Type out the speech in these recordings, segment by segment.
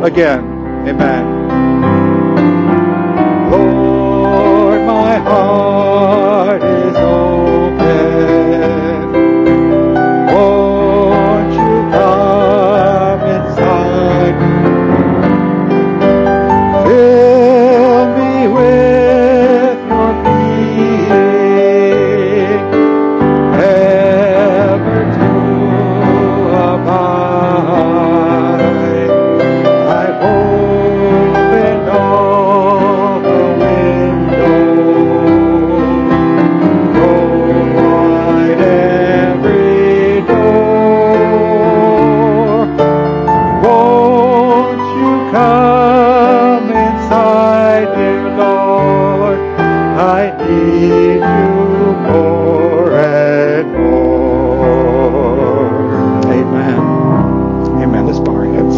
again. Amen. Lord, my heart is open. Won't you come inside? Fill me with your being, ever to abide. I've opened all the windows, thrown wide every door. Won't you come inside, dear Lord? I need you more and more. Amen. Amen. Let's bow our heads.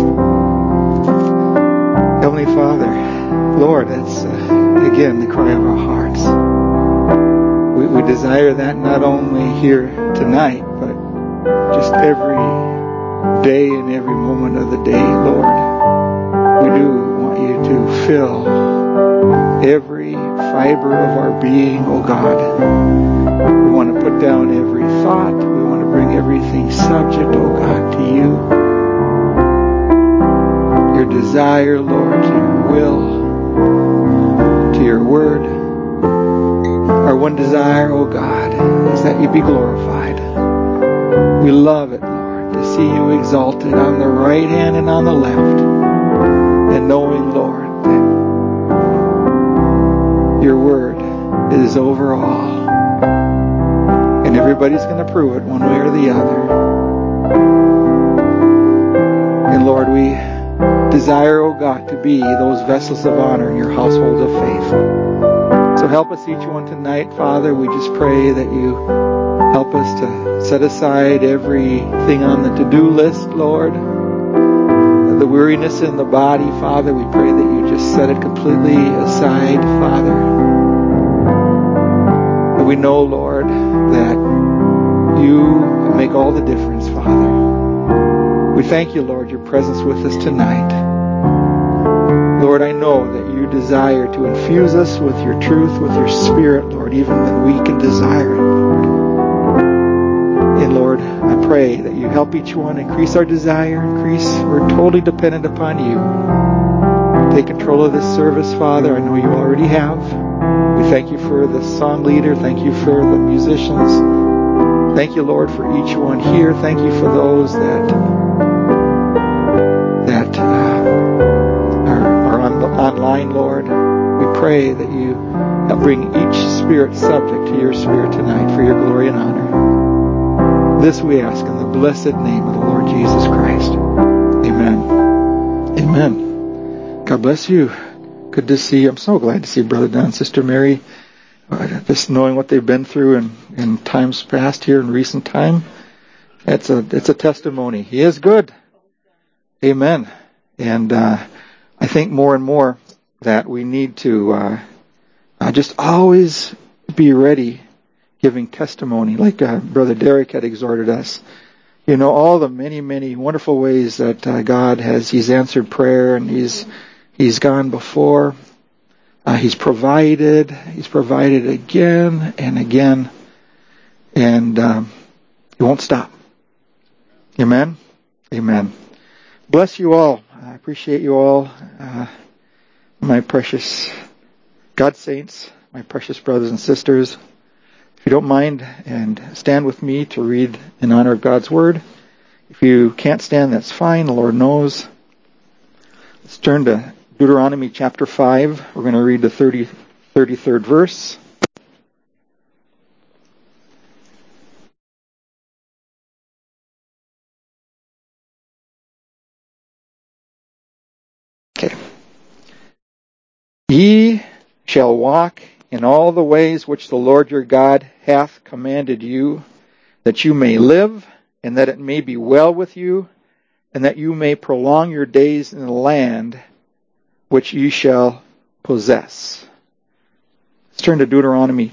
Heavenly Father, Lord, it's again the cry of our hearts. We desire that not only here tonight, but just every day and every moment of the day, Lord. We do want you to fill every fiber of our being, oh God. We want to put down every thought. We want to bring everything subject, oh God, to you. Your desire, Lord, to your will, to your word. Our one desire, oh God, is that you be glorified. We love it, Lord, to see you exalted on the right hand and on the left. And knowing, Lord, that your word is over all. And everybody's going to prove it one way or the other. And Lord, we desire, oh God, to be those vessels of honor in your household of faith. So help us each one tonight, Father. We just pray that you help us to set aside everything on the to-do list, Lord. The weariness in the body, Father, we pray that you just set it completely aside, Father. And we know, Lord, that you make all the difference, Father. We thank you, Lord, your presence with us tonight. Lord, I know that you desire to infuse us with your truth, with your spirit, Lord, even when we can desire it, Lord. And Lord, I pray that you help each one increase our desire, we're totally dependent upon you. Take control of this service, Father. I know you already have. We thank you for the song leader. Thank you for the musicians. Thank you, Lord, for each one here. Thank you for those that are online, Lord. We pray that you help bring each spirit subject to your spirit tonight for your glory and honor. This we ask in the blessed name of the Lord Jesus Christ. Amen. Amen. God bless you. Good to see you. I'm so glad to see Brother Don and Sister Mary. Just knowing what they've been through in times past here in recent time. It's a testimony. He is good. Amen. And I think more and more that we need to just always be ready giving testimony, like Brother Derek had exhorted us. You know, all the many, many wonderful ways that God he's answered prayer, and he's gone before. He's provided again and again, and he won't stop. Amen? Amen. Bless you all. I appreciate you all, my precious God saints, my precious brothers and sisters. If you don't mind, and stand with me to read in honor of God's Word. If you can't stand, that's fine. The Lord knows. Let's turn to Deuteronomy chapter 5. We're going to read the 33rd verse. Okay. Ye shall walk in all the ways which the Lord your God hath commanded you, that you may live, and that it may be well with you, and that you may prolong your days in the land which ye shall possess. Let's turn to Deuteronomy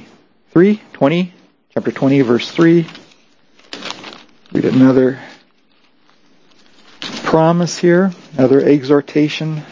chapter 20, verse 3. Read another promise here, another exhortation.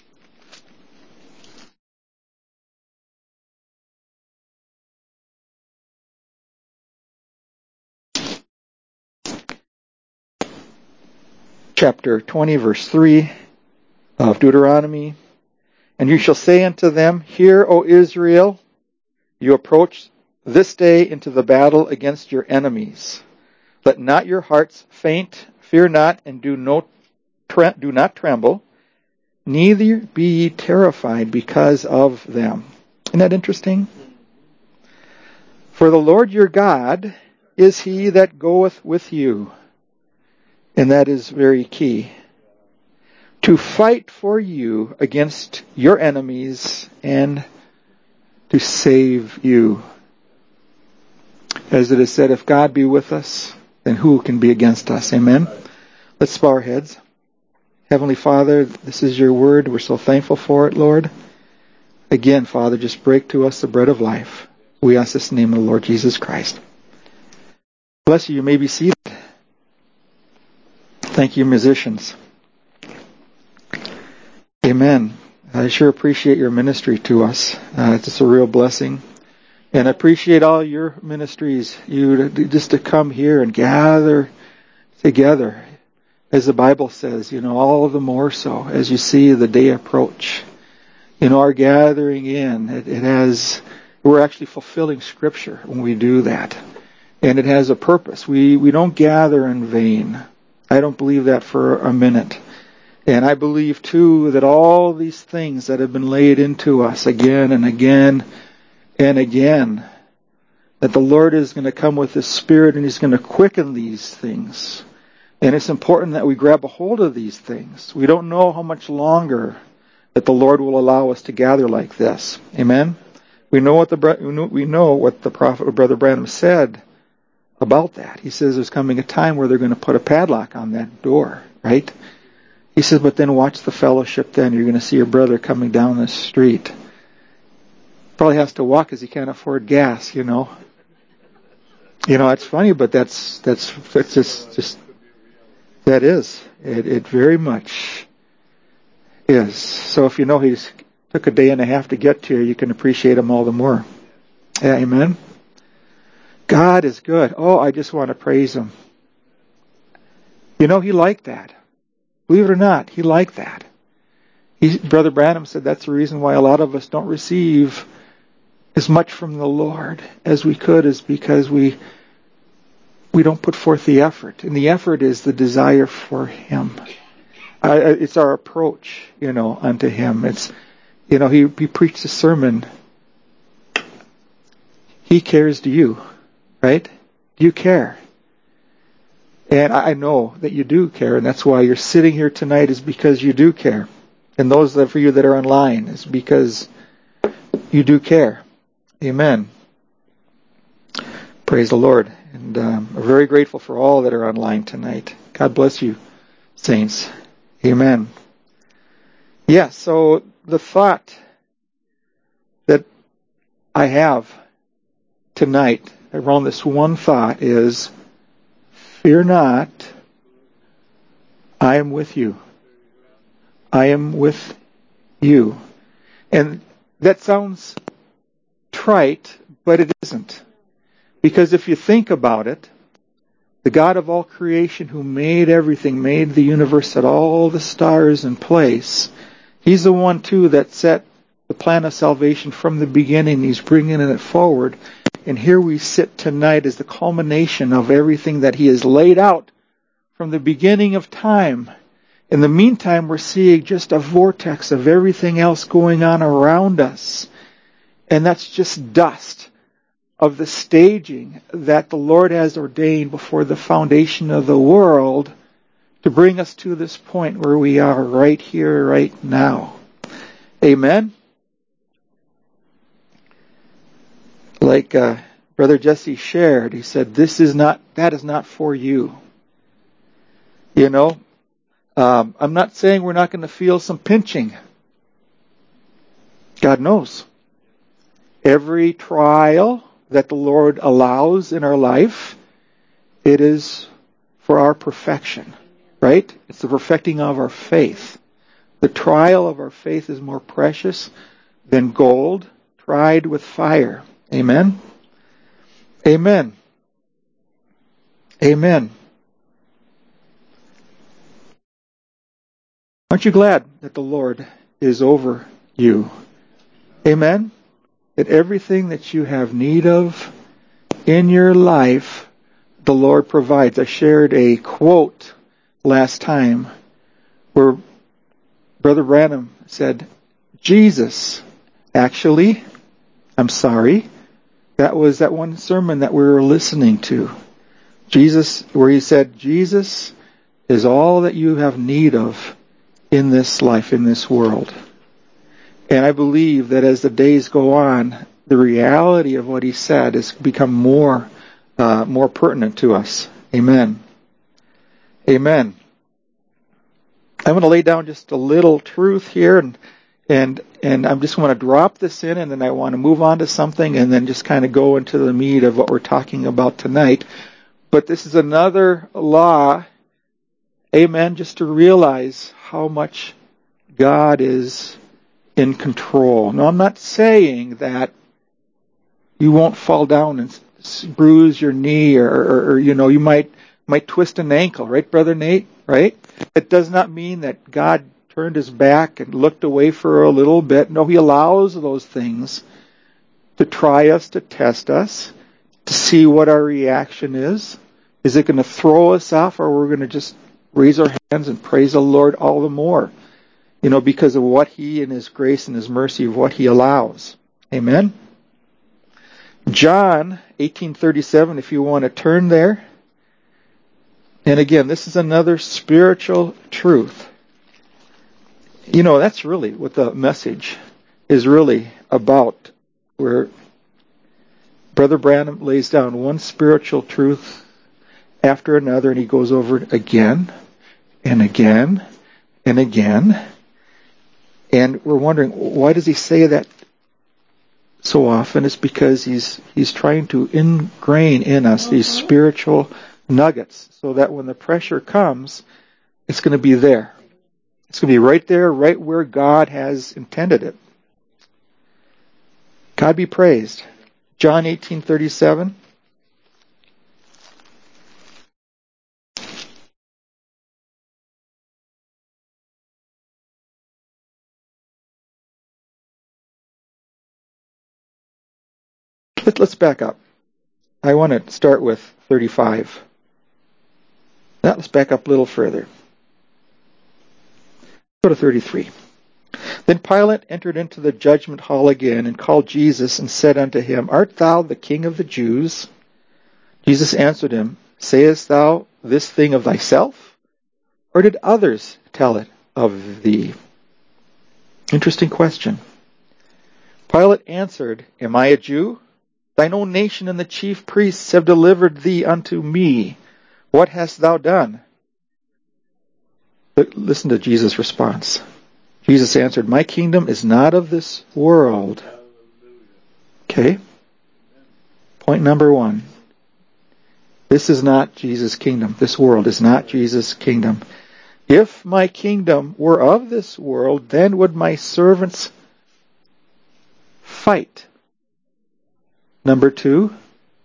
Chapter 20, verse 3 of Deuteronomy. And you shall say unto them, Hear, O Israel, you approach this day into the battle against your enemies. Let not your hearts faint, fear not, and do not tremble, neither be ye terrified because of them. Isn't that interesting? For the Lord your God is he that goeth with you. And that is very key. To fight for you against your enemies and to save you. As it is said, if God be with us, then who can be against us? Amen? Let's bow our heads. Heavenly Father, this is your word. We're so thankful for it, Lord. Again, Father, just break to us the bread of life. We ask this in the name of the Lord Jesus Christ. Bless you. You may be seated. Thank you, musicians. Amen. I sure appreciate your ministry to us. It's just a real blessing. And I appreciate all your ministries, you just to come here and gather together. As the Bible says, all the more so as you see the day approach. Our gathering in, we're actually fulfilling Scripture when we do that. And it has a purpose. We don't gather in vain. I don't believe that for a minute. And I believe, too, that all these things that have been laid into us again and again and again, that the Lord is going to come with His Spirit and He's going to quicken these things. And it's important that we grab a hold of these things. We don't know how much longer that the Lord will allow us to gather like this. Amen? We know what the prophet or Brother Branham said about that. He says there's coming a time where they're going to put a padlock on that door, right? He says, but then watch the fellowship then. You're going to see your brother coming down the street. Probably has to walk because he can't afford gas, It's funny, but that's just that is. It very much is. So if he's took a day and a half to get to you can appreciate him all the more. Yeah, amen? God is good. Oh, I just want to praise Him. He liked that. Believe it or not, He liked that. Brother Branham said that's the reason why a lot of us don't receive as much from the Lord as we could, is because we don't put forth the effort. And the effort is the desire for Him. It's our approach, unto Him. It's, He preached a sermon. He cares to you. Right? Do you care? And I know that you do care, and that's why you're sitting here tonight, is because you do care. And those for you that are online is because you do care. Amen. Praise the Lord. And I'm very grateful for all that are online tonight. God bless you, saints. Amen. Yeah, so the thought that I have tonight around this one thought is, fear not, I am with you. I am with you. And that sounds trite, but it isn't. Because if you think about it, the God of all creation who made everything, made the universe, set all the stars in place, He's the one too that set the plan of salvation from the beginning. He's bringing it forward. And here we sit tonight as the culmination of everything that He has laid out from the beginning of time. In the meantime, we're seeing just a vortex of everything else going on around us. And that's just dust of the staging that the Lord has ordained before the foundation of the world to bring us to this point where we are right here, right now. Amen? Like Brother Jesse shared, he said, that is not for you. I'm not saying we're not going to feel some pinching. God knows. Every trial that the Lord allows in our life, it is for our perfection. right? It's the perfecting of our faith. The trial of our faith is more precious than gold tried with fire. Amen? Amen. Amen. Aren't you glad that the Lord is over you? Amen? That everything that you have need of in your life, the Lord provides. I shared a quote last time where Brother Branham said, Jesus, actually, I'm sorry, that was that one sermon that we were listening to. Jesus, where he said, Jesus is all that you have need of in this life, in this world. And I believe that as the days go on, the reality of what he said has become more pertinent to us. Amen. Amen. I'm going to lay down just a little truth here, and I just want to drop this in, and then I want to move on to something, and then just kind of go into the meat of what we're talking about tonight. But this is another law, amen, just to realize how much God is in control. Now, I'm not saying that you won't fall down and bruise your knee, or you might twist an ankle, right, Brother Nate? Right? It does not mean that God turned his back and looked away for a little bit. No, he allows those things to try us, to test us, to see what our reaction is. Is it going to throw us off, or we're going to just raise our hands and praise the Lord all the more? Because of what he, in his grace and his mercy, of what he allows. Amen? John 18:37, if you want to turn there. And again, this is another spiritual truth. That's really what the message is really about, where Brother Branham lays down one spiritual truth after another, and he goes over it again and again and again. And we're wondering, why does he say that so often? It's because he's trying to ingrain in us these spiritual nuggets, so that when the pressure comes, it's going to be there. It's going to be right there, right where God has intended it. God be praised. John 18:37. Let's back up. I want to start with 35. Now let's back up a little further. Go to 33. Then Pilate entered into the judgment hall again, and called Jesus, and said unto him, Art thou the King of the Jews? Jesus answered him, Sayest thou this thing of thyself, or did others tell it of thee? Interesting question. Pilate answered, Am I a Jew? Thine own nation and the chief priests have delivered thee unto me. What hast thou done? But listen to Jesus' response. Jesus answered, My kingdom is not of this world. Okay? Point number one. This is not Jesus' kingdom. This world is not Jesus' kingdom. If my kingdom were of this world, then would my servants fight. Number two,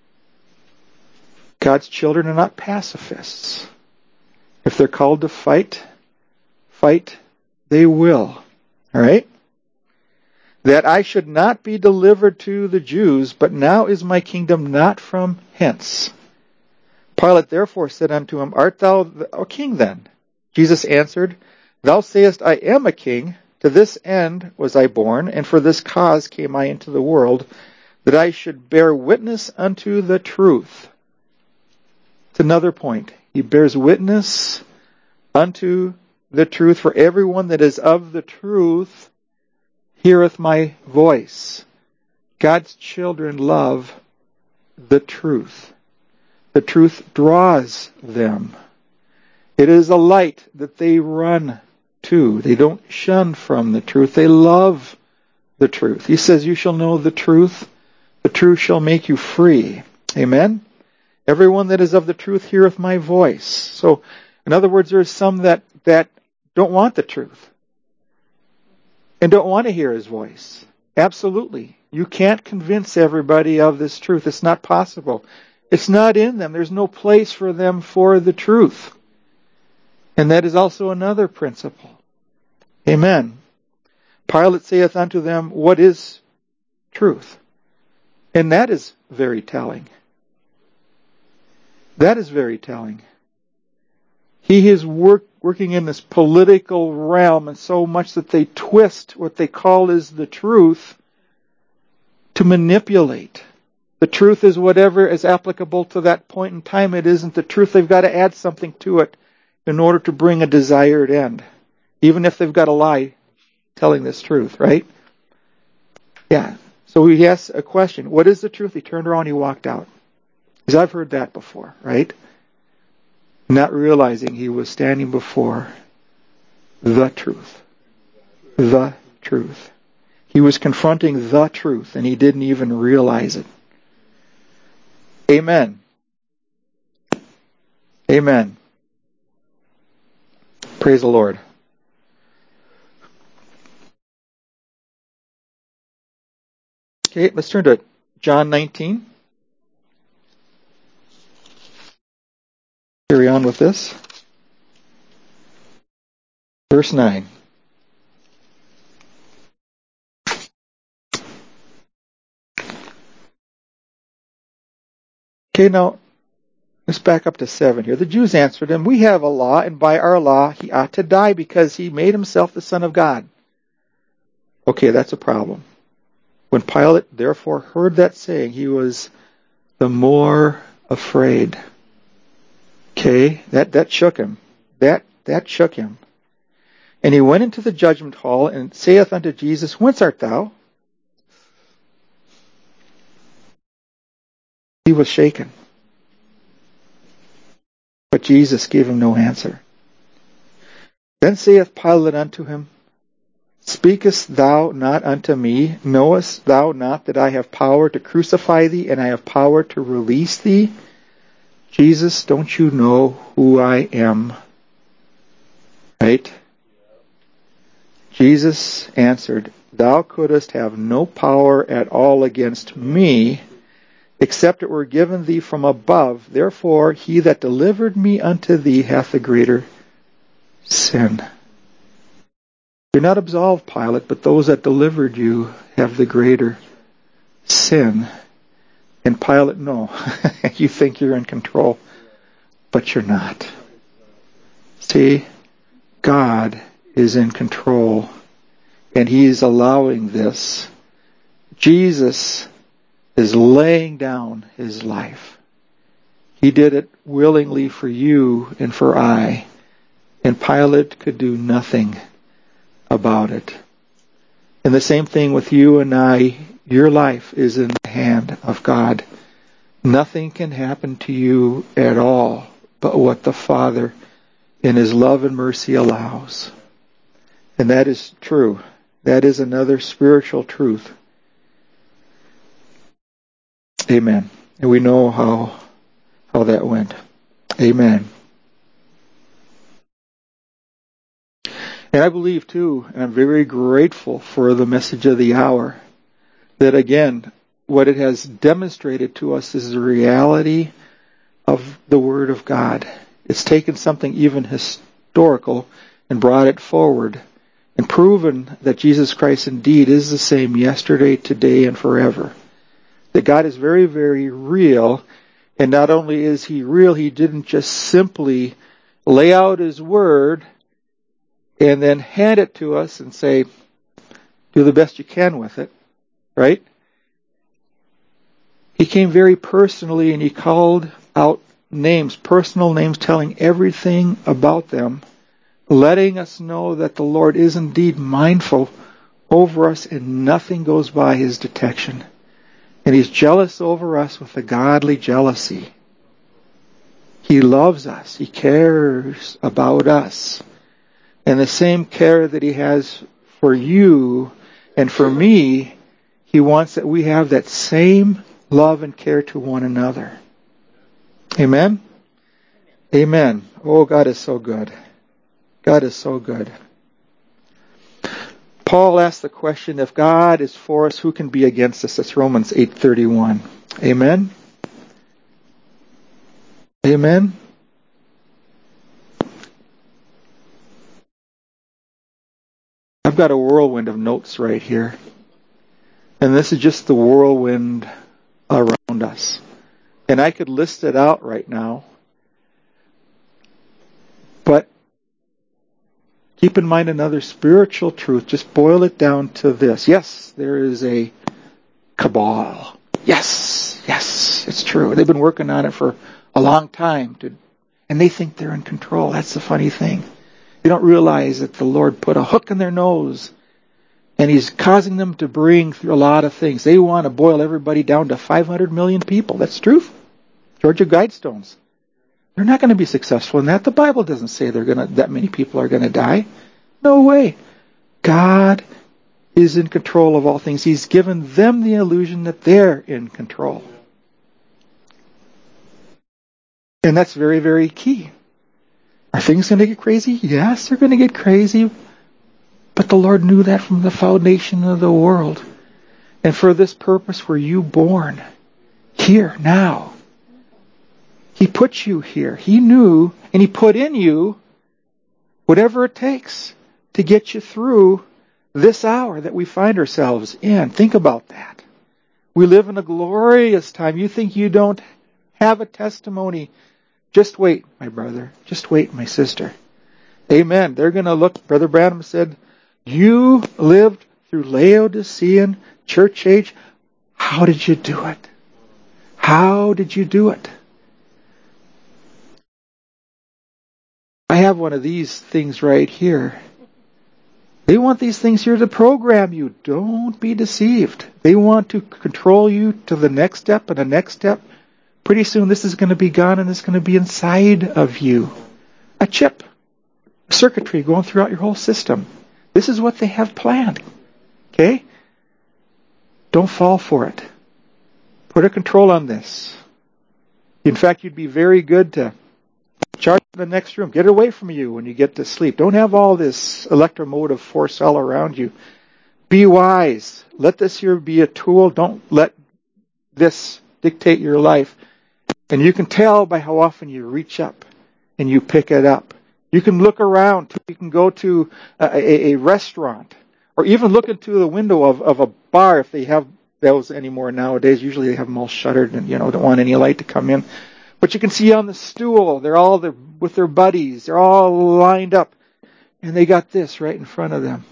God's children are not pacifists. If they're called to fight, they will. All right? That I should not be delivered to the Jews, but now is my kingdom not from hence. Pilate therefore said unto him, Art thou a king then? Jesus answered, Thou sayest, I am a king. To this end was I born, and for this cause came I into the world, that I should bear witness unto the truth. It's another point. He bears witness unto the truth. For everyone that is of the truth heareth my voice. God's children love the truth. The truth draws them. It is a light that they run to. They don't shun from the truth. They love the truth. He says, You shall know the truth. The truth shall make you free. Amen? Everyone that is of the truth heareth my voice. So In other words, there's some that don't want the truth and don't want to hear his voice. Absolutely. You can't convince everybody of this truth. It's not possible. It's not in them. There's no place for them for the truth. And that is also another principle. Amen. Pilate saith unto them, what is truth? And that is very telling. That is very telling. He is working in this political realm, and so much that they twist what they call is the truth to manipulate. The truth is whatever is applicable to that point in time. It isn't the truth. They've got to add something to it in order to bring a desired end. Even if they've got a lie telling this truth, right? Yeah. So he asks a question. What is the truth? He turned around, he walked out. Because I've heard that before, right? Not realizing he was standing before the truth. The truth. He was confronting the truth, and he didn't even realize it. Amen. Amen. Praise the Lord. Okay, let's turn to John 19. Carry on with this. Verse 9. Okay, now, let's back up to 7 here. The Jews answered him, we have a law, and by our law he ought to die because he made himself the Son of God. Okay, that's a problem. When Pilate therefore heard that saying, he was the more afraid. Okay, that shook him. That shook him. And he went into the judgment hall and saith unto Jesus, whence art thou? He was shaken. But Jesus gave him no answer. Then saith Pilate unto him, speakest thou not unto me? Knowest thou not that I have power to crucify thee, and I have power to release thee? Jesus, don't you know who I am? Right? Jesus answered, thou couldst have no power at all against me, except it were given thee from above. Therefore, he that delivered me unto thee hath the greater sin. You're not absolved, Pilate, but those that delivered you have the greater sin. And Pilate, no. You think you're in control, but you're not. See, God is in control, and he is allowing this. Jesus is laying down his life. He did it willingly for you and for I. And Pilate could do nothing about it. And the same thing with you and I. Your life is in the hand of God. Nothing can happen to you at all but what the Father in his love and mercy allows. And that is true. That is another spiritual truth. Amen. And we know how that went. Amen. And I believe too, and I'm very grateful for the message of the hour, that again, what it has demonstrated to us is the reality of the Word of God. It's taken something even historical and brought it forward and proven that Jesus Christ indeed is the same yesterday, today, and forever. That God is very, very real, and not only is he real, he didn't just simply lay out his Word and then hand it to us and say, do the best you can with it, right? He came very personally and he called out names, personal names, telling everything about them, letting us know that the Lord is indeed mindful over us and nothing goes by his detection. And he's jealous over us with a godly jealousy. He loves us. He cares about us. And the same care that he has for you and for me, he wants that we have that same love and care to one another. Amen? Amen. Oh, God is so good. God is so good. Paul asked the question, if God is for us, who can be against us? That's Romans 8:31. Amen? Amen? I've got a whirlwind of notes right here. And this is just the whirlwind around us. And I could list it out right now. But keep in mind another spiritual truth. Just boil it down to this. Yes, there is a cabal. Yes, it's true. They've been working on it for a long time. And they think they're in control. That's the funny thing. They don't realize that the Lord put a hook in their nose. And He's causing them to bring through a lot of things. They want to boil everybody down to 500 million people. That's true. Georgia Guidestones. They're not going to be successful in that. The Bible doesn't say that many people are going to die. No way. God is in control of all things. He's given them the illusion that they're in control. And that's very, very key. Are things going to get crazy? Yes, they're going to get crazy. But the Lord knew that from the foundation of the world. And for this purpose were you born. Here, now. He put you here. He knew, and He put in you whatever it takes to get you through this hour that we find ourselves in. Think about that. We live in a glorious time. You think you don't have a testimony. Just wait, my brother. Just wait, my sister. Amen. They're going to look, Brother Branham said, you lived through Laodicean church age. How did you do it? How did you do it? I have one of these things right here. They want these things here to program you. Don't be deceived. They want to control you to the next step and the next step. Pretty soon this is going to be gone and it's going to be inside of you. A chip. A circuitry going throughout your whole system. This is what they have planned. Okay? Don't fall for it. Put a control on this. In fact, you'd be very good to charge in the next room. Get it away from you when you get to sleep. Don't have all this electromotive force all around you. Be wise. Let this here be a tool. Don't let this dictate your life. And you can tell by how often you reach up and you pick it up. You can look around. You can go to a restaurant or even look into the window of a bar if they have those anymore nowadays. Usually they have them all shuttered and, don't want any light to come in. But you can see on the stool, they're all there with their buddies. They're all lined up. And they got this right in front of them.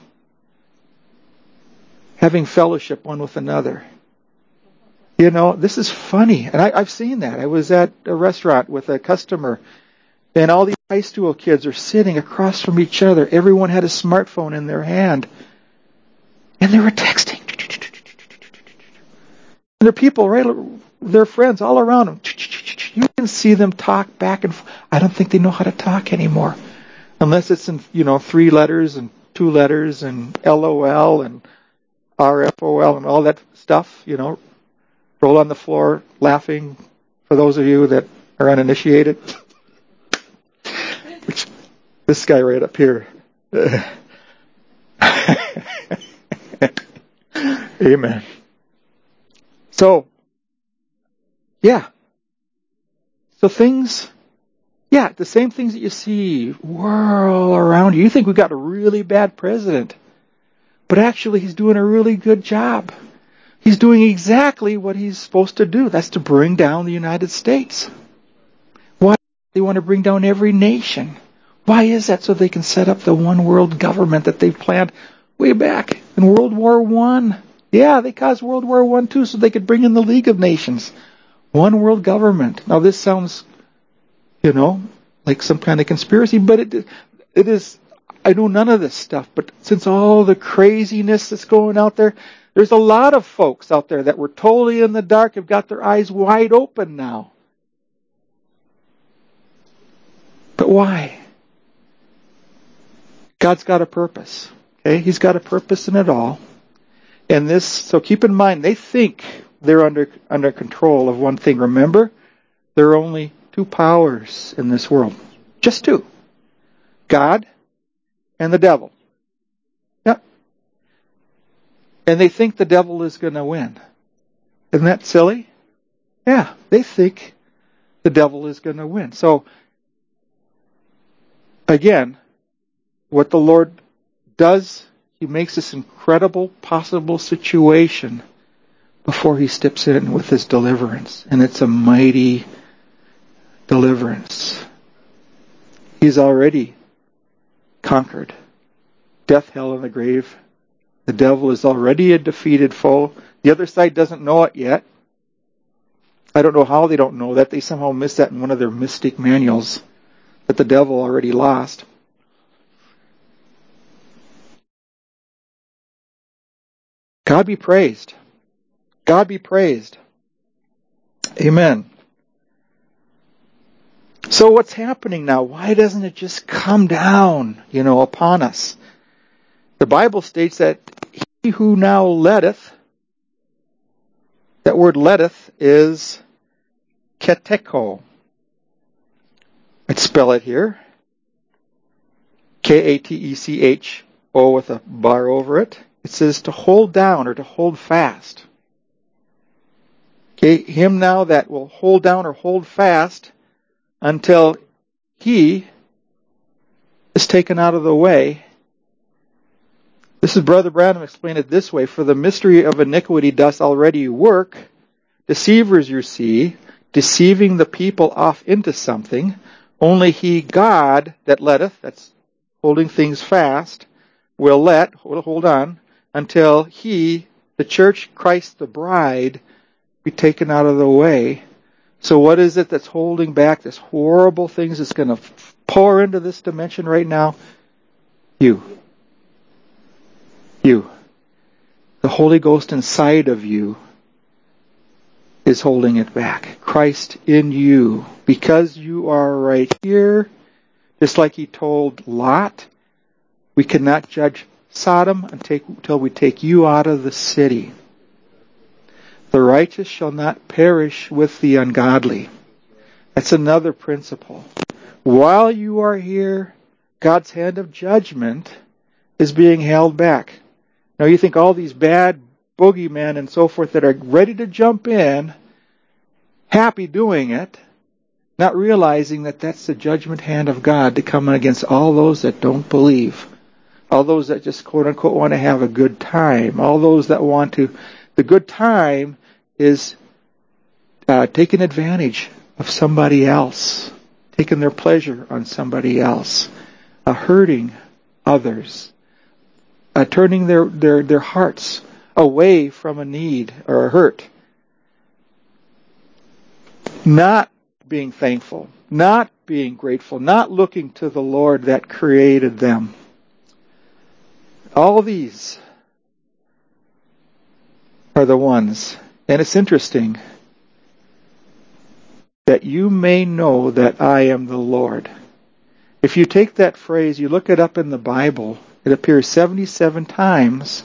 Having fellowship one with another. This is funny. And I've seen that. I was at a restaurant with a customer. And all these high school kids are sitting across from each other. Everyone had a smartphone in their hand. And they were texting. And there are people, right, their friends all around them. You can see them talk back and forth. I don't think they know how to talk anymore. Unless it's in, 3 letters and 2 letters and LOL and RFOL and all that stuff, Roll on the floor laughing for those of you that are uninitiated. Which, this guy right up here. Amen. So, yeah. So things, the same things that you see whirl around you. You think we've got a really bad president. But actually he's doing a really good job. He's doing exactly what he's supposed to do. That's to bring down the United States. Why? They want to bring down every nation. Why is that? So they can set up the one world government that they've planned way back in World War I. Yeah, they caused World War I too so they could bring in the League of Nations. One world government. Now this sounds, like some kind of conspiracy, but it is, I know none of this stuff, but since all the craziness that's going out there, there's a lot of folks out there that were totally in the dark, have got their eyes wide open now. But why? God's got a purpose. Okay? He's got a purpose in it all. And so keep in mind, they think they're under control of one thing. Remember, they're only two powers in this world. Just two. God and the devil. Yep. And they think the devil is going to win. Isn't that silly? Yeah, they think the devil is going to win. So, again, what the Lord does, He makes this incredible possible situation before He steps in with His deliverance. And it's a mighty deliverance. He's already conquered death, hell, and the grave. The devil is already a defeated foe. The other side doesn't know it yet. I don't know how they don't know that. They somehow missed that in one of their mystic manuals, that the devil already lost. God be praised. God be praised. Amen. So what's happening now? Why doesn't it just come down, upon us? The Bible states that he who now letteth, that word letteth is keteko. I'd spell it here. K-A-T-E-C-H-O with a bar over it. It says to hold down or to hold fast. Okay, him now that will hold down or hold fast until he is taken out of the way. This is Brother Branham explained it this way. For the mystery of iniquity does already work. Deceivers, you see, deceiving the people off into something. Only he, God, that letteth, that's holding things fast, will hold on, until he, the church, Christ the bride, be taken out of the way. So what is it that's holding back this horrible things that's going to pour into this dimension right now? You. The Holy Ghost inside of you is holding it back. Christ in you. Because you are right here, just like He told Lot, we cannot judge Sodom until we take you out of the city. The righteous shall not perish with the ungodly. That's another principle. While you are here, God's hand of judgment is being held back. Now you think all these bad boogeymen and so forth that are ready to jump in, happy doing it, not realizing that that's the judgment hand of God to come against all those that don't believe. All those that just quote unquote want to have a good time. All those that want to, the good time is taking advantage of somebody else, taking their pleasure on somebody else, hurting others, turning their hearts away from a need or a hurt, not being thankful, not being grateful, not looking to the Lord that created them. All these are the ones. And it's interesting that you may know that I am the Lord. If you take that phrase, you look it up in the Bible, it appears 77 times,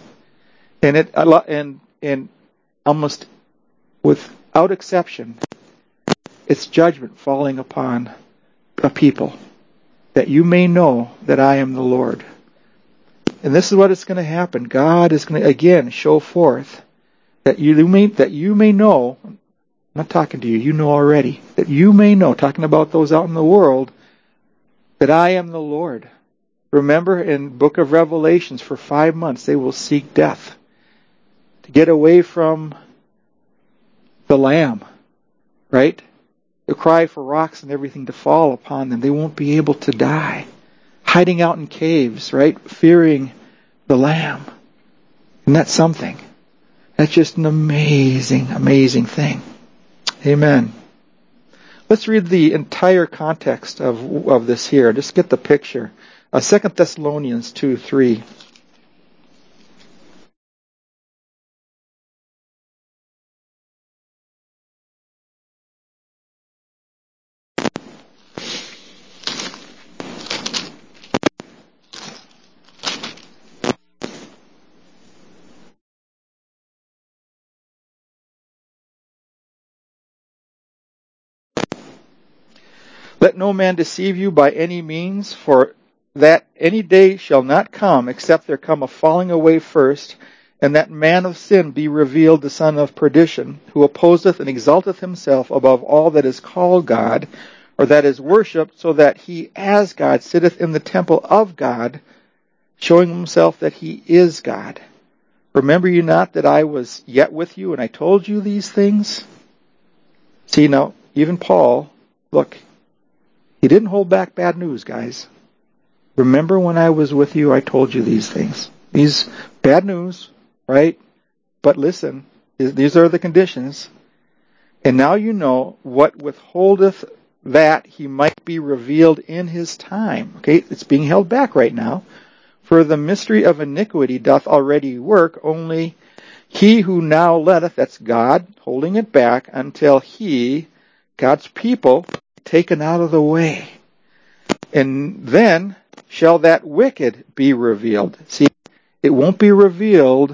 and almost without exception, it's judgment falling upon a people, that you may know that I am the Lord. And this is what is going to happen. God is going to again show forth that you may know. I'm not talking to you. You know already. That you may know, talking about those out in the world, that I am the Lord. Remember in book of Revelations, for 5 months they will seek death to get away from the Lamb, right? They'll cry for rocks and everything to fall upon them. They won't be able to die. Hiding out in caves, right? Fearing the Lamb. And that's something. That's just an amazing, amazing thing. Amen. Let's read the entire context of this here. Just get the picture. 2 Thessalonians 2:3. let no man deceive you by any means, for that any day shall not come, except there come a falling away first, and that man of sin be revealed, the son of perdition, who opposeth and exalteth himself above all that is called God, or that is worshipped, so that he as God sitteth in the temple of God, showing himself that he is God. Remember you not that I was yet with you, and I told you these things? See, now, even Paul, look, he didn't hold back bad news, guys. Remember when I was with you, I told you these things. These bad news, right? But listen, these are the conditions. And now you know what withholdeth that he might be revealed in his time. Okay, it's being held back right now. For the mystery of iniquity doth already work, only he who now letteth, that's God, holding it back until he, God's people, taken out of the way. And then shall that wicked be revealed. See, it won't be revealed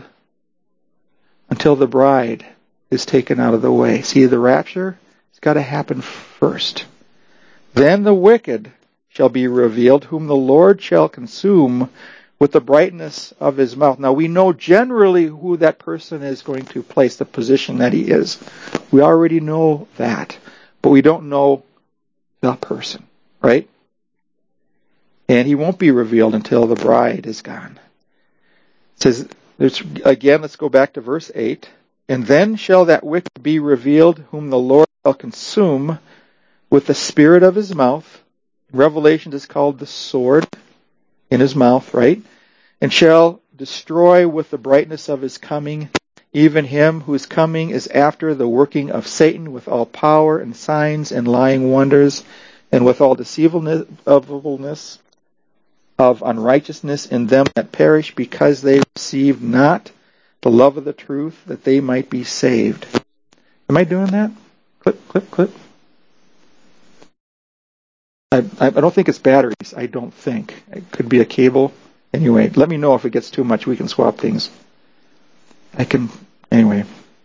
until the bride is taken out of the way. See, the rapture has got to happen first. Then the wicked shall be revealed, whom the Lord shall consume with the brightness of his mouth. Now we know generally who that person is going to place, the position that he is. We already know that, but we don't know the person, right? And he won't be revealed until the bride is gone. It says, again, let's go back to verse 8. And then shall that wicked be revealed, whom the Lord shall consume with the spirit of his mouth. Revelation is called the sword in his mouth, right? And shall destroy with the brightness of his coming, even him whose coming is after the working of Satan, with all power and signs and lying wonders, and with all deceivableness of unrighteousness in them that perish, because they received not the love of the truth, that they might be saved. Am I doing that? Clip, clip, clip. I don't think it's batteries. I don't think. It could be a cable. Anyway, let me know if it gets too much. We can swap things. Anyway.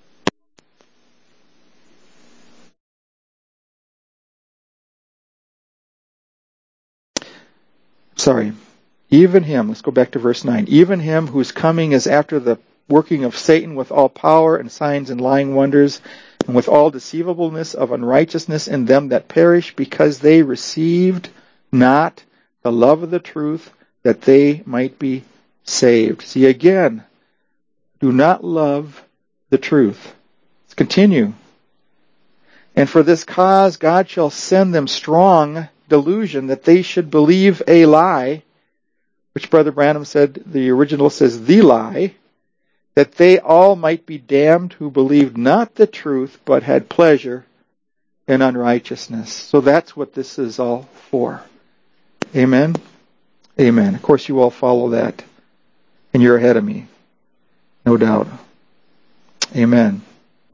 Sorry. Even him, let's go back to verse 9. Even him whose coming is after the working of Satan, with all power and signs and lying wonders, and with all deceivableness of unrighteousness in them that perish, because they received not the love of the truth, that they might be saved. See, again, do not love the truth. Let's continue. And for this cause God shall send them strong delusion, that they should believe a lie, which Brother Branham said, the original says the lie, that they all might be damned who believed not the truth, but had pleasure in unrighteousness. So that's what this is all for. Amen? Amen. Of course you all follow that, and you're ahead of me. No doubt. Amen.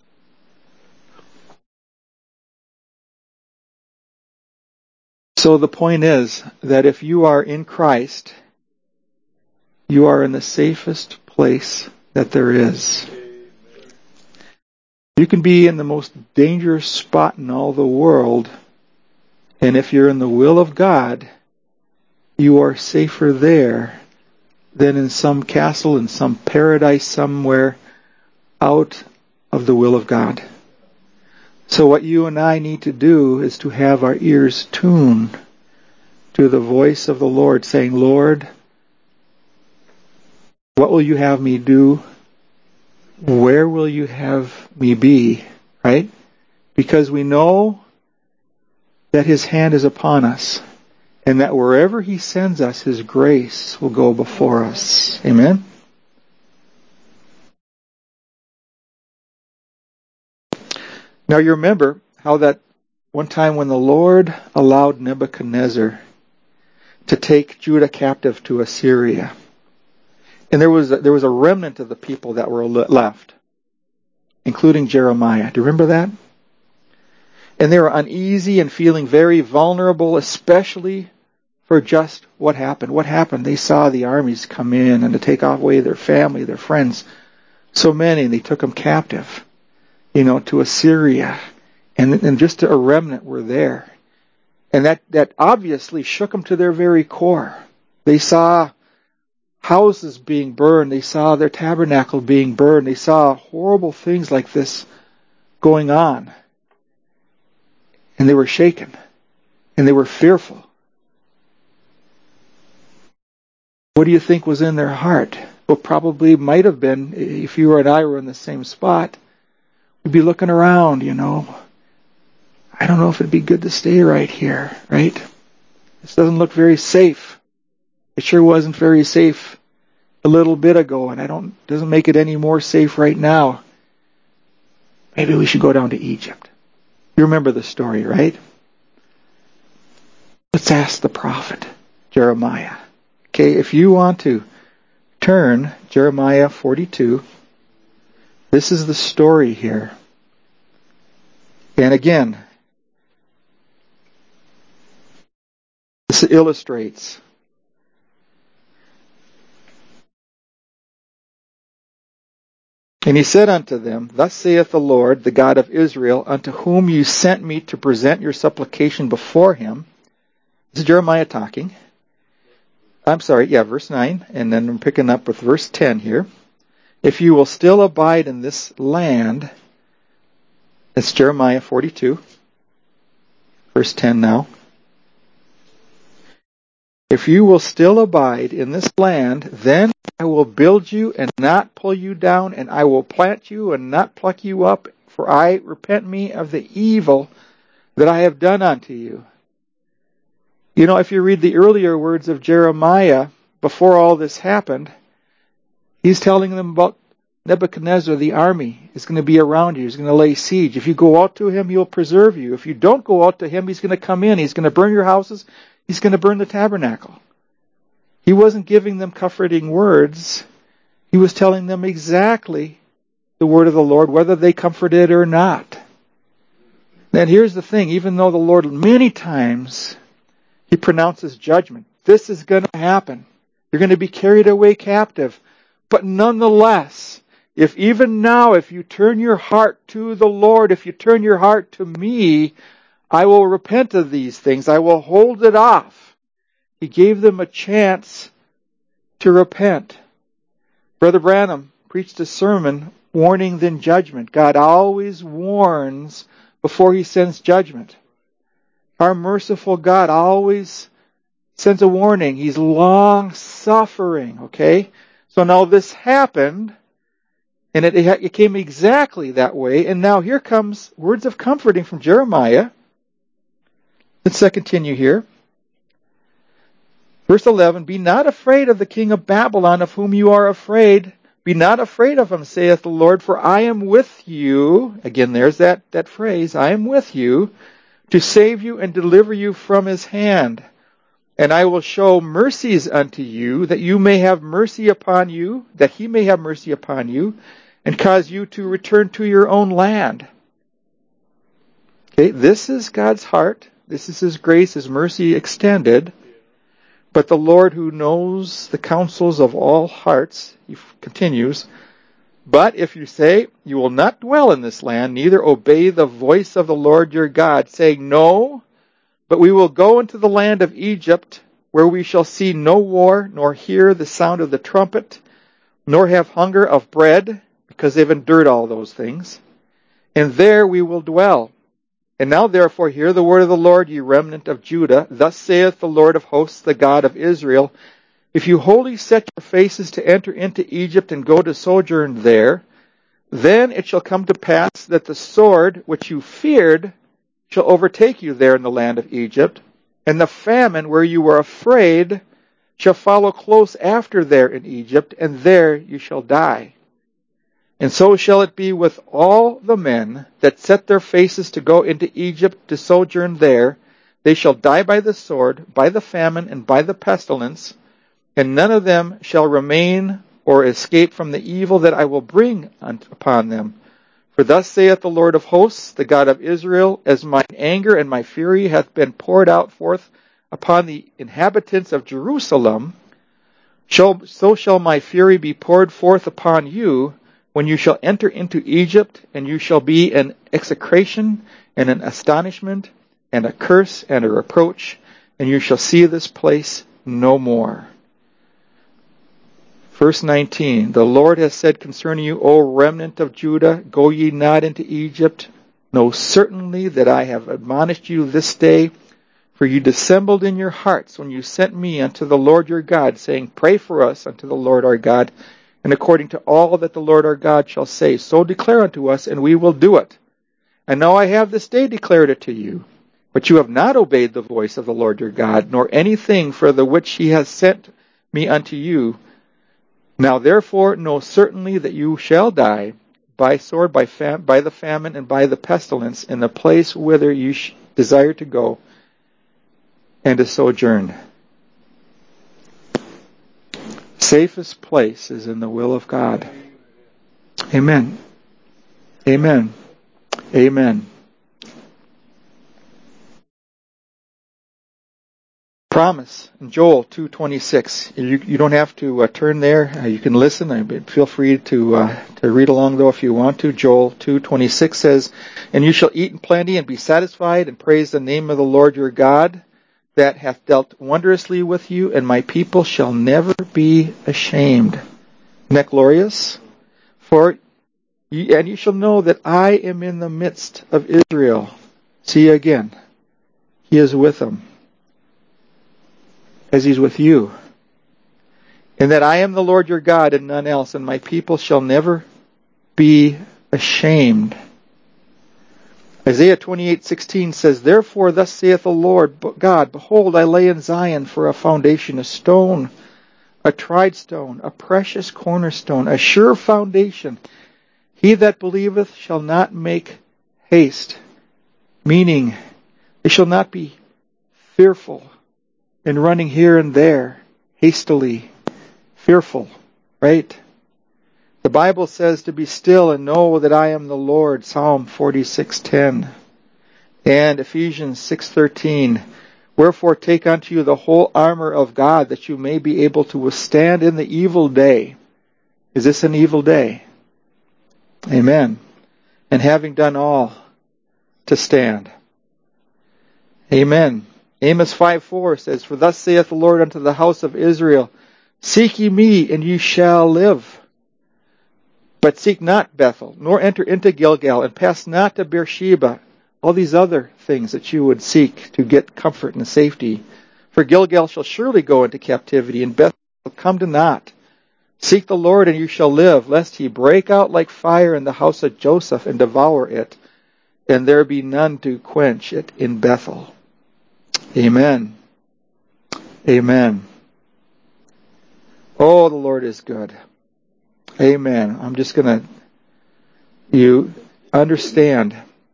So the point is that if you are in Christ, you are in the safest place that there is. You can be in the most dangerous spot in all the world, and if you're in the will of God, you are safer there than in some castle, in some paradise somewhere out of the will of God. So what you and I need to do is to have our ears tuned to the voice of the Lord, saying, Lord, what will you have me do? Where will you have me be? Right? Because we know that his hand is upon us, and that wherever he sends us, his grace will go before us. Amen? Now you remember how that one time when the Lord allowed Nebuchadnezzar to take Judah captive to Assyria, and there was a remnant of the people that were left, including Jeremiah. Do you remember that? And they were uneasy and feeling very vulnerable, especially for just what happened. What happened? They saw the armies come in and to take away their family, their friends. So many, and they took them captive, to Assyria. And just a remnant were there. And that obviously shook them to their very core. They saw houses being burned. They saw their tabernacle being burned. They saw horrible things like this going on. And they were shaken. And they were fearful. What do you think was in their heart? Well, probably might have been, if you and I were in the same spot, we'd be looking around, I don't know if it'd be good to stay right here, right? This doesn't look very safe. It sure wasn't very safe a little bit ago, and doesn't make it any more safe right now. Maybe we should go down to Egypt. You remember the story, right? Let's ask the prophet, Jeremiah. Okay, if you want to turn, Jeremiah 42, this is the story here. And again, this illustrates And he said unto them, Thus saith the Lord, the God of Israel, unto whom you sent me to present your supplication before him. This is Jeremiah talking. Verse 9, and then I'm picking up with verse 10 here. If you will still abide in this land, that's Jeremiah 42, verse 10 now. If you will still abide in this land, then I will build you and not pull you down, and I will plant you and not pluck you up, for I repent me of the evil that I have done unto you. If you read the earlier words of Jeremiah, before all this happened, he's telling them about Nebuchadnezzar, the army, is going to be around you. He's going to lay siege. If you go out to him, he'll preserve you. If you don't go out to him, he's going to come in. He's going to burn your houses. He's going to burn the tabernacle. He wasn't giving them comforting words. He was telling them exactly the word of the Lord, whether they comforted or not. And here's the thing, even though the Lord many times, he pronounces judgment. This is going to happen. You're going to be carried away captive. But nonetheless, if even now, if you turn your heart to the Lord, if you turn your heart to me, I will repent of these things. I will hold it off. He gave them a chance to repent. Brother Branham preached a sermon, warning then judgment. God always warns before he sends judgment. Our merciful God always sends a warning. He's long-suffering, okay? So now this happened, and it came exactly that way, and now here comes words of comforting from Jeremiah. Let's continue here. Verse 11, Be not afraid of the king of Babylon, of whom you are afraid. Be not afraid of him, saith the Lord, for I am with you. Again, there's that phrase, I am with you, to save you and deliver you from his hand. And I will show mercies unto you, that you may have mercy upon you, that he may have mercy upon you, and cause you to return to your own land. Okay, this is God's heart. This is his grace, his mercy extended. But the Lord who knows the counsels of all hearts, he continues, But if you say, You will not dwell in this land, neither obey the voice of the Lord your God, saying, No, but we will go into the land of Egypt, where we shall see no war, nor hear the sound of the trumpet, nor have hunger of bread, because they've endured all those things. And there we will dwell. And now therefore hear the word of the Lord, ye remnant of Judah. Thus saith the Lord of hosts, the God of Israel, If you wholly set your faces to enter into Egypt and go to sojourn there, then it shall come to pass that the sword which you feared shall overtake you there in the land of Egypt, and the famine where you were afraid shall follow close after there in Egypt, and there you shall die. And so shall it be with all the men that set their faces to go into Egypt to sojourn there. They shall die by the sword, by the famine, and by the pestilence, and none of them shall remain or escape from the evil that I will bring upon them. For thus saith the Lord of hosts, the God of Israel, As mine anger and my fury hath been poured out forth upon the inhabitants of Jerusalem, so shall my fury be poured forth upon you, when you shall enter into Egypt, and you shall be an execration and an astonishment and a curse and a reproach, and you shall see this place no more. Verse 19, the Lord has said concerning you, O remnant of Judah, go ye not into Egypt. Know certainly that I have admonished you this day, for you dissembled in your hearts when you sent me unto the Lord your God, saying, pray for us unto the Lord our God, and according to all that the Lord our God shall say, so declare unto us, and we will do it. And now I have this day declared it to you. But you have not obeyed the voice of the Lord your God, nor anything for the which he has sent me unto you. Now therefore know certainly that you shall die by sword, by the famine, and by the pestilence in the place whither you desire to go and to sojourn. Safest place is in the will of God. Amen. Amen. Amen. Promise in Joel 2:26. You don't have to turn there. You can listen. Feel free to read along though if you want to. Joel 2:26 says, and you shall eat in plenty and be satisfied and praise the name of the Lord your God that hath dealt wondrously with you, and my people shall never be ashamed. Isn't that glorious? And you shall know that I am in the midst of Israel. See again. He is with them, as he's with you. And that I am the Lord your God and none else, and my people shall never be ashamed. Isaiah 28:16 says, therefore thus saith the Lord God, behold, I lay in Zion for a foundation, a stone, a tried stone, a precious cornerstone, a sure foundation. He that believeth shall not make haste. Meaning, they shall not be fearful in running here and there, hastily, fearful, right? The Bible says to be still and know that I am the Lord, Psalm 46:10. And Ephesians 6:13. Wherefore take unto you the whole armor of God, that you may be able to withstand in the evil day. Is this an evil day? Amen. And having done all, to stand. Amen. Amos 5:4 says, for thus saith the Lord unto the house of Israel, seek ye me, and ye shall live. But seek not Bethel, nor enter into Gilgal, and pass not to Beersheba. All these other things that you would seek to get comfort and safety. For Gilgal shall surely go into captivity, and Bethel shall come to naught. Seek the Lord, and you shall live, lest he break out like fire in the house of Joseph, and devour it, and there be none to quench it in Bethel. Amen. Amen. Oh, the Lord is good. Amen. I'm just going to, you understand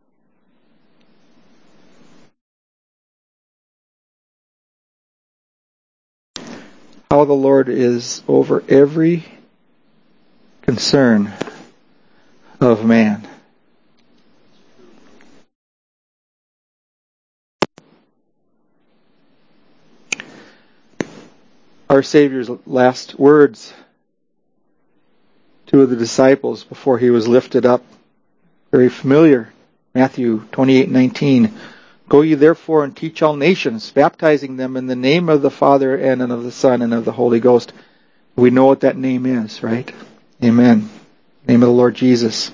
how the Lord is over every concern of man. Our Savior's last words to the disciples before he was lifted up, very familiar. Matthew 28:19. Go ye therefore and teach all nations, baptizing them in the name of the Father and of the Son and of the Holy Ghost. We know what that name is, right? Amen. Name of the Lord Jesus.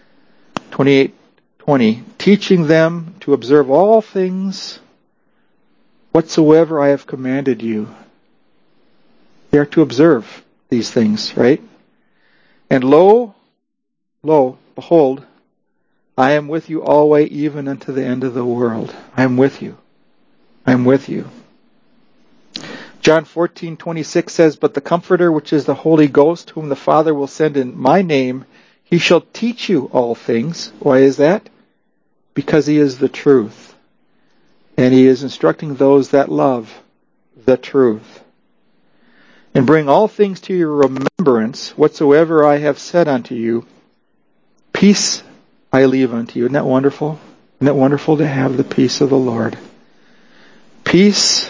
28:20. Teaching them to observe all things whatsoever I have commanded you. They are to observe these things, right? And lo, behold, I am with you always, even unto the end of the world. I am with you. I am with you. John 14:26 says, but the Comforter, which is the Holy Ghost, whom the Father will send in my name, he shall teach you all things. Why is that? Because he is the truth. And he is instructing those that love the truth. And bring all things to your remembrance, whatsoever I have said unto you. Peace I leave unto you. Isn't that wonderful? Isn't it wonderful to have the peace of the Lord? Peace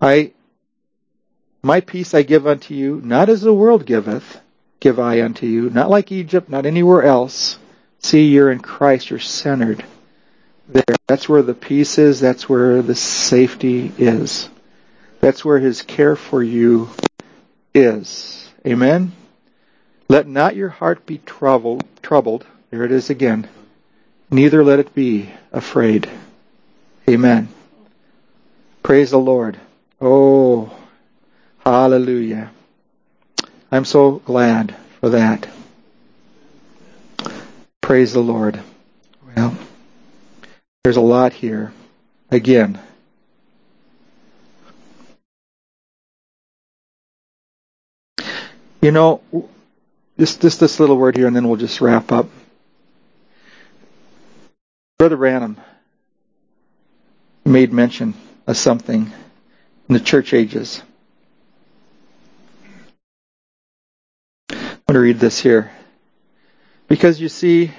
my peace I give unto you, not as the world giveth, give I unto you. Not like Egypt, not anywhere else. See, you're in Christ, you're centered. there. That's where the peace is. That's where the safety is. That's where His care for you is. Amen? Let not your heart be troubled. There it is again. Neither let it be afraid. Amen. Praise the Lord. Oh, hallelujah. I'm so glad for that. Praise the Lord. Well, there's a lot here. Again, you know, this little word here, and then we'll just wrap up. Brother Branham made mention of something in the church ages. I'm going to read this here. Because you see,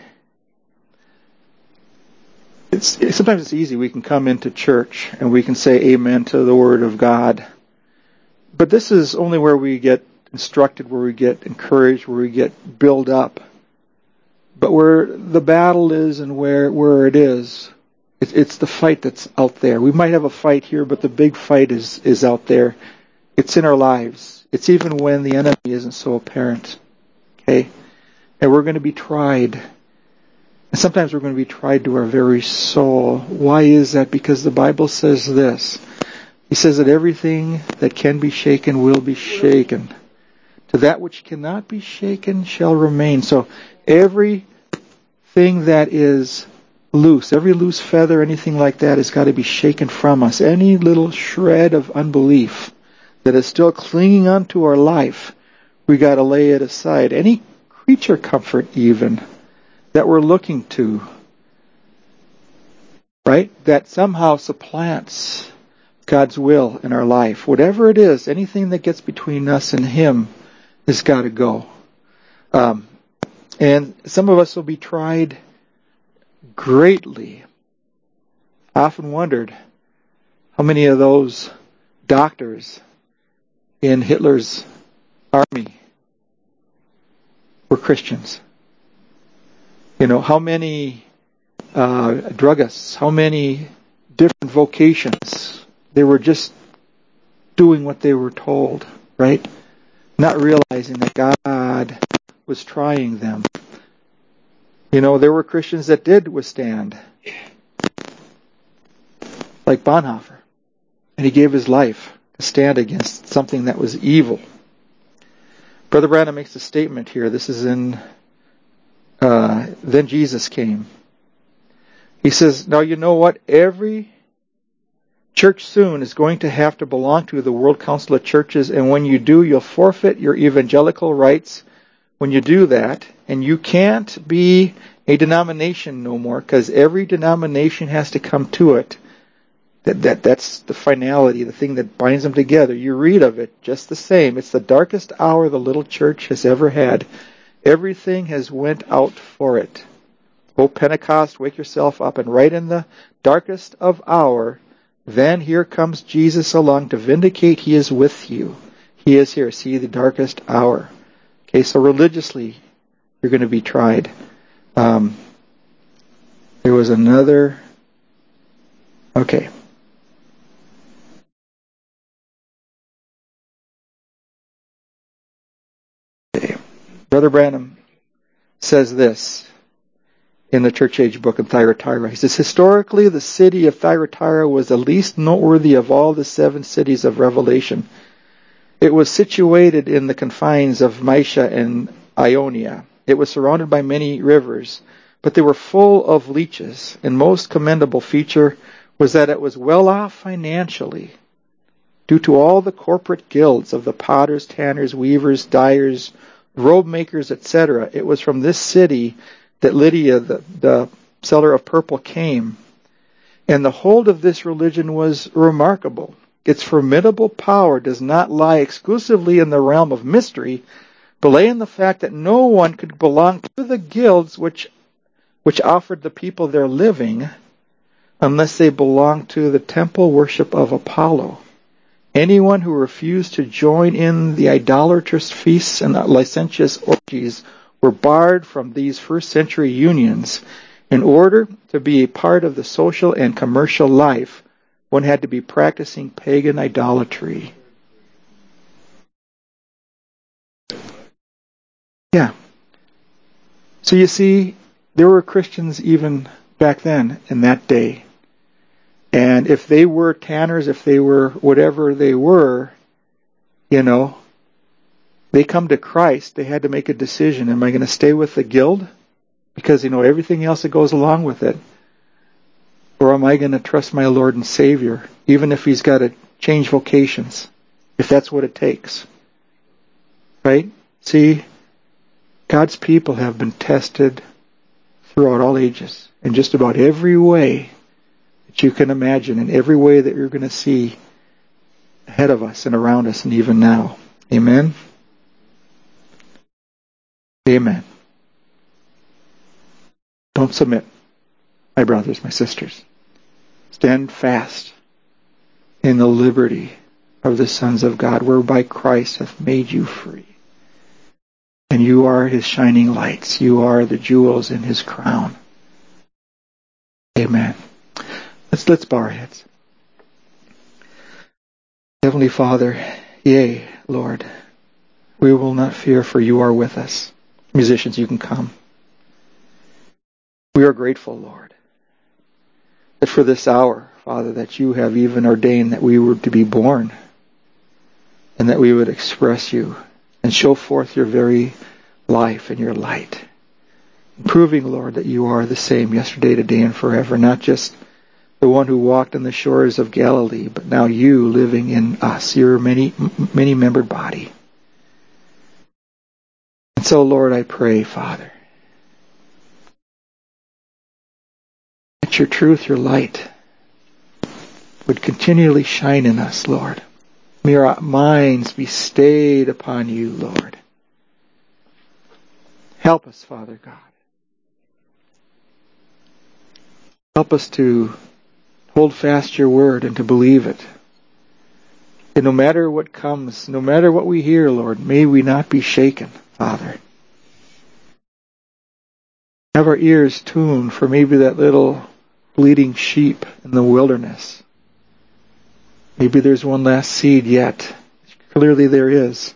sometimes it's easy. We can come into church and we can say amen to the Word of God. But this is only where we get instructed, where we get encouraged, where we get built up. But where the battle is and where it is, it's the fight that's out there. We might have a fight here, but the big fight is out there. It's in our lives. It's even when the enemy isn't so apparent. Okay? And we're going to be tried. And sometimes we're going to be tried to our very soul. Why is that? Because the Bible says this. He says that everything that can be shaken will be shaken. To that which cannot be shaken shall remain. So everything that is loose, every loose feather, anything like that has got to be shaken from us. Any little shred of unbelief that is still clinging onto our life, we got to lay it aside. Any creature comfort even that we're looking to, right? That somehow supplants God's will in our life. Whatever it is, anything that gets between us and Him has got to go. And some of us will be tried greatly. I often wondered how many of those doctors in Hitler's army were Christians. You know, how many druggists, how many different vocations. They were just doing what they were told, right? Not realizing that God was trying them. You know, there were Christians that did withstand, like Bonhoeffer, and he gave his life to stand against something that was evil. Brother Branham makes a statement here. This is in Then Jesus Came. He says, now you know what? Every church soon is going to have to belong to the World Council of Churches, and when you do, you'll forfeit your evangelical rights when you do that, and you can't be a denomination no more, because every denomination has to come to it. That's the finality, the thing that binds them together. You read of it just the same. It's the darkest hour the little church has ever had. Everything has went out for it. O Pentecost, wake yourself up, and right in the darkest of hour, then here comes Jesus along to vindicate He is with you. He is here. See, the darkest hour. Okay, so religiously, you're going to be tried. There was another... Okay. Brother Branham says this in the Church Age book in Thyatira. He says, historically, the city of Thyatira was the least noteworthy of all the 7 cities of Revelation. It was situated in the confines of Mysia and Ionia. It was surrounded by many rivers, but they were full of leeches. And most commendable feature was that it was well off financially, due to all the corporate guilds of the potters, tanners, weavers, dyers, robe makers, etc. It was from this city that Lydia, the seller of purple, came. And the hold of this religion was remarkable. Its formidable power does not lie exclusively in the realm of mystery, but lay in the fact that no one could belong to the guilds which offered the people their living unless they belonged to the temple worship of Apollo. Anyone who refused to join in the idolatrous feasts and licentious orgies were barred from these first century unions, In order to be a part of the social and commercial life, one had to be practicing pagan idolatry. Yeah. So you see, there were Christians even back then, in that day. And if they were tanners, if they were whatever they were, they come to Christ, they had to make a decision. Am I going to stay with the guild? Because, everything else that goes along with it. Or am I going to trust my Lord and Savior, even if He's got to change vocations, if that's what it takes? Right? See, God's people have been tested throughout all ages, in just about every way that you can imagine, in every way that you're going to see ahead of us and around us and even now. Amen? Amen. Don't submit, my brothers, my sisters. Stand fast in the liberty of the sons of God, whereby Christ hath made you free. And you are His shining lights. You are the jewels in His crown. Amen. Let's bow our heads. Heavenly Father, yea, Lord, we will not fear, for you are with us. Musicians, you can come. We are grateful, Lord, that for this hour, Father, that you have even ordained that we were to be born, and that we would express you and show forth your very life and your light, proving, Lord, that you are the same yesterday, today, and forever, not just the one who walked on the shores of Galilee, but now you living in us, your many-membered body. And so, Lord, I pray, Father, that your truth, your light, would continually shine in us, Lord. May our minds be stayed upon you, Lord. Help us, Father God. Help us to hold fast your word and to believe it. And no matter what comes, no matter what we hear, Lord, may we not be shaken, Father. Have our ears tuned for maybe that little bleating sheep in the wilderness. Maybe there's one last seed yet. Clearly there is.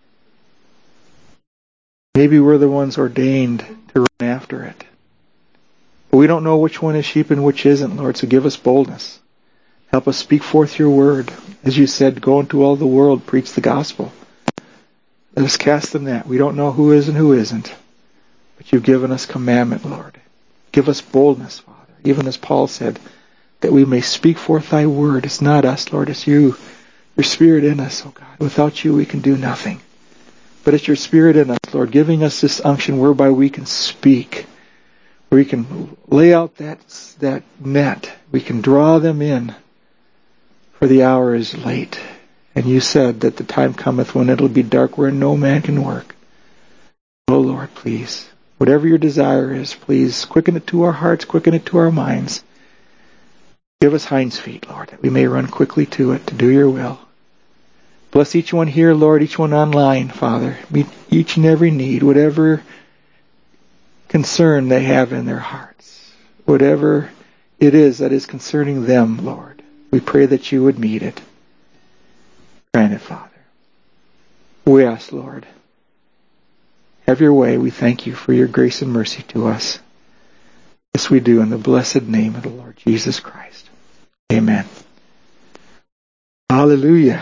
Maybe we're the ones ordained to run after it. But we don't know which one is sheep and which isn't, Lord, so give us boldness. Help us speak forth your word. As you said, go into all the world, preach the gospel. Let us cast the net. We don't know who is and who isn't. But you've given us commandment, Lord. Give us boldness, Father. Even as Paul said, that we may speak forth thy word. It's not us, Lord, it's you. Your Spirit in us, oh God. Without you we can do nothing. But it's your Spirit in us, Lord, giving us this unction whereby we can speak. Where we can lay out that net. We can draw them in. For the hour is late. And you said that the time cometh when it'll be dark where no man can work. Oh Lord, please. Whatever your desire is, please quicken it to our hearts, quicken it to our minds. Give us hinds feet, Lord, that we may run quickly to it to do your will. Bless each one here, Lord, each one online, Father. Meet each and every need, whatever concern they have in their hearts. Whatever it is that is concerning them, Lord. We pray that you would meet it. Grant it, Father. We ask, Lord, have your way. We thank you for your grace and mercy to us. This we do in the blessed name of the Lord Jesus Christ. Amen. Hallelujah.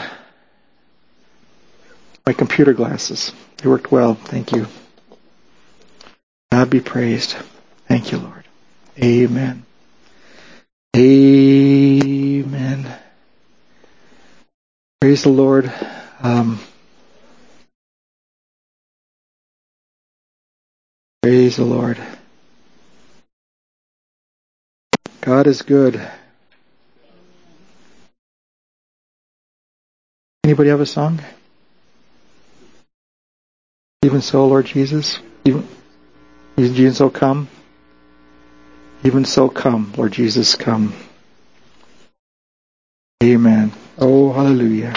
My computer glasses. They worked well. Thank you. God be praised. Thank you, Lord. Amen. Amen. Praise the Lord. Praise the Lord. God is good. Anybody have a song? Even so, Lord Jesus. Even so, come. Even so, come, Lord Jesus, come. Amen. Oh, hallelujah.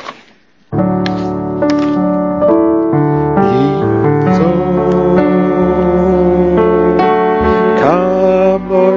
Even so, come, Lord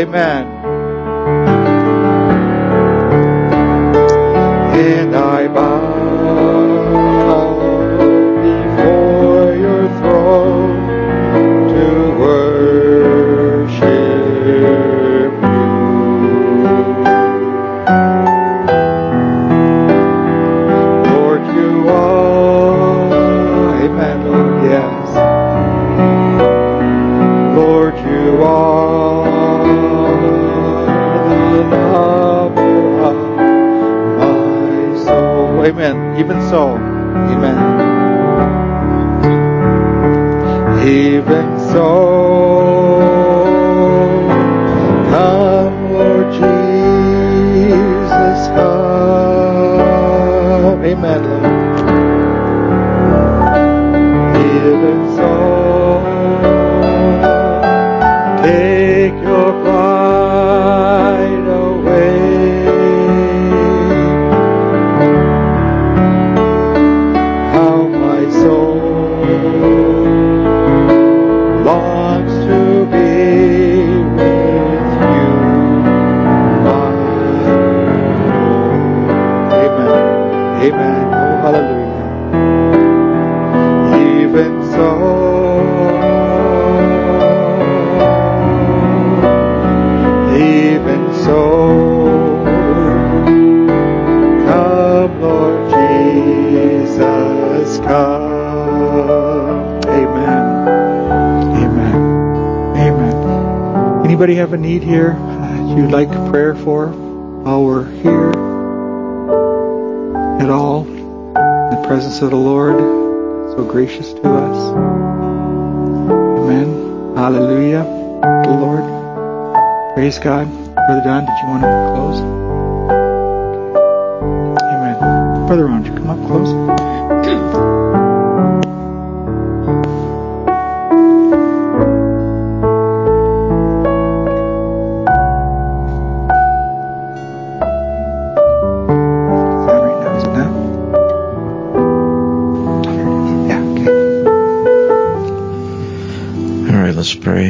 Amen. And I bow before your throne to worship you. Lord, you are, amen, Lord, yes. Lord, you are the lover of my soul. Amen. Even so. Amen. Even so, come, Lord Jesus, come. Amen, Lord. Even so, take your bride away. How my soul longs to be with you, my Lord. Amen. Amen. Oh, hallelujah. Even so, even so, come, Lord Jesus, come. Amen. Amen. Amen. Anybody have a need here you'd like prayer for while we're here at all? In the presence of the Lord, so gracious to us. Amen. Hallelujah. The Lord. Praise God. Brother Don, did you want to close? Amen. Brother Ron, would you come up close? Let's pray.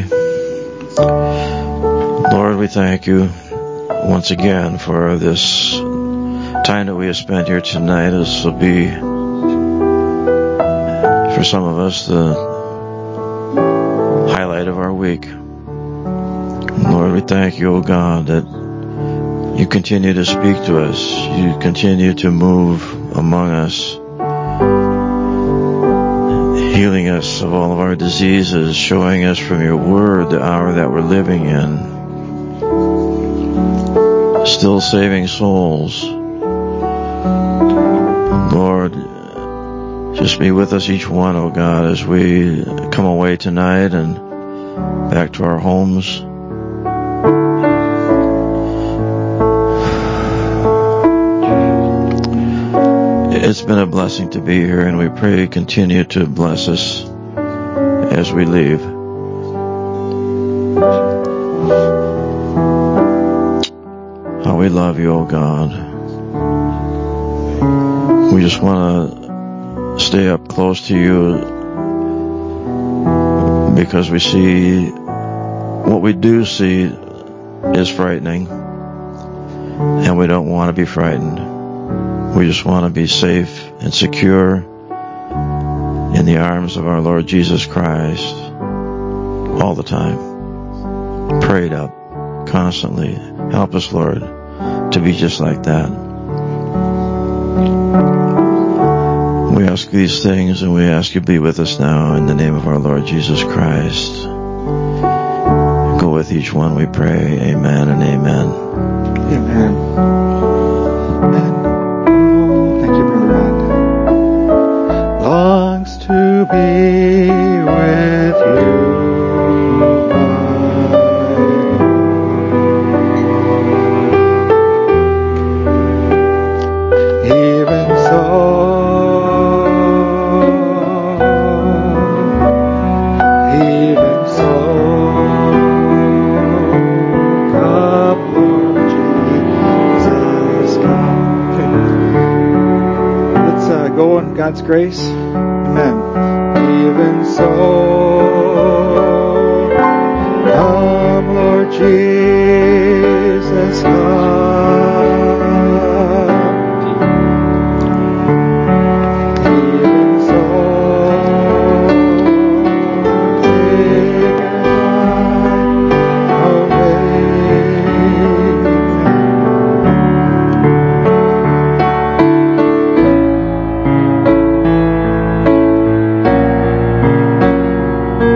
Lord, we thank you once again for this time that we have spent here tonight. This will be, for some of us, the highlight of our week. Lord, we thank you, O God, that you continue to speak to us. You continue to move among us, healing us of all of our diseases, showing us from your word the hour that we're living in, still saving souls. Lord, just be with us each one, oh God, as we come away tonight and back to our homes. It's been a blessing to be here, and we pray you continue to bless us as we leave. How we love you, oh God. We just want to stay up close to you because we see what we do see is frightening, and we don't want to be frightened. We just want to be safe and secure in the arms of our Lord Jesus Christ all the time. Prayed up constantly. Help us, Lord, to be just like that. We ask these things, and we ask you to be with us now in the name of our Lord Jesus Christ. Go with each one, we pray. Amen and amen. Amen. Thank you, Brother Rod. Longs to be with you, my Lord. Even so, come, Lord Jesus, come. Okay. Let's go in God's grace.